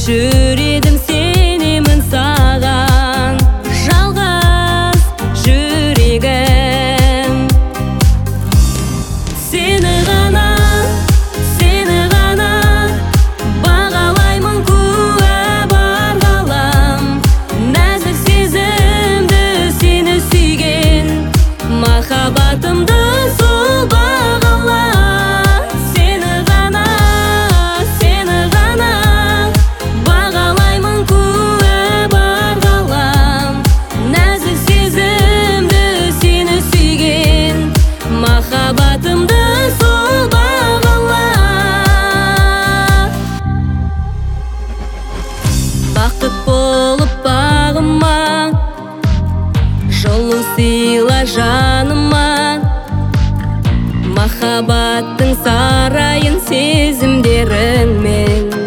жүрегім сенемін саған, жалғыз жүрегім. Сені ғана бағалаймын, куә бар ғалам. Нәзік сезімді сені сүйген, махаббатымды сол бағала. Сені ғана бағалаймын, куә бар ғалам. Нәзік сезімді сені сүйген, махаббатымды сол бағала. Бақыт болып бағыма, жылу сыйла жаныма. Махаббаттың сарайын сезімдеріңмен